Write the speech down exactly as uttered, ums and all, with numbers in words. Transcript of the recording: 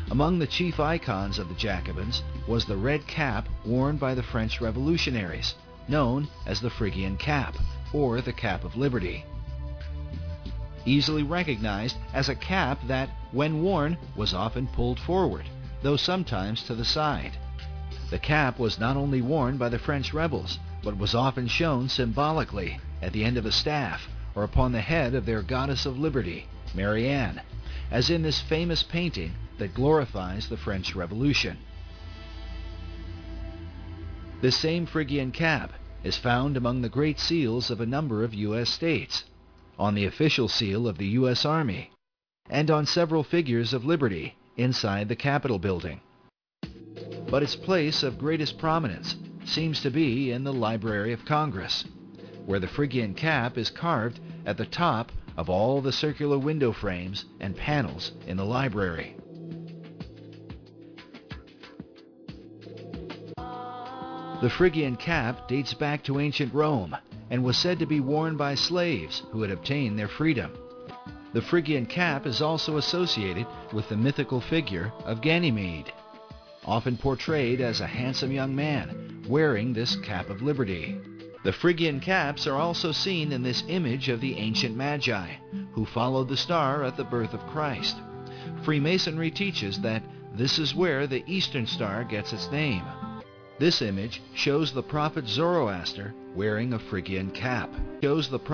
Among the chief icons of the Jacobins was the red cap worn by the French revolutionaries, known as the Phrygian cap, or the Cap of Liberty. Easily recognized as a cap that, when worn, was often pulled forward, though sometimes to the side. The cap was not only worn by the French rebels, but was often shown symbolically at the end of a staff or upon the head of their goddess of liberty, Marianne, as in this famous painting that glorifies the French Revolution. This same Phrygian cap is found among the great seals of a number of U S states, on the official seal of the U S Army, and on several figures of liberty inside the Capitol building. But its place of greatest prominence seems to be in the Library of Congress, where the Phrygian cap is carved at the top of all the circular window frames and panels in the library. The Phrygian cap dates back to ancient Rome and was said to be worn by slaves who had obtained their freedom. The Phrygian cap is also associated with the mythical figure of Ganymede, often portrayed as a handsome young man wearing this cap of liberty. The Phrygian caps are also seen in this image of the ancient Magi, who followed the star at the birth of Christ. Freemasonry teaches that this is where the Eastern Star gets its name. This image shows the prophet Zoroaster wearing a Phrygian cap. Shows the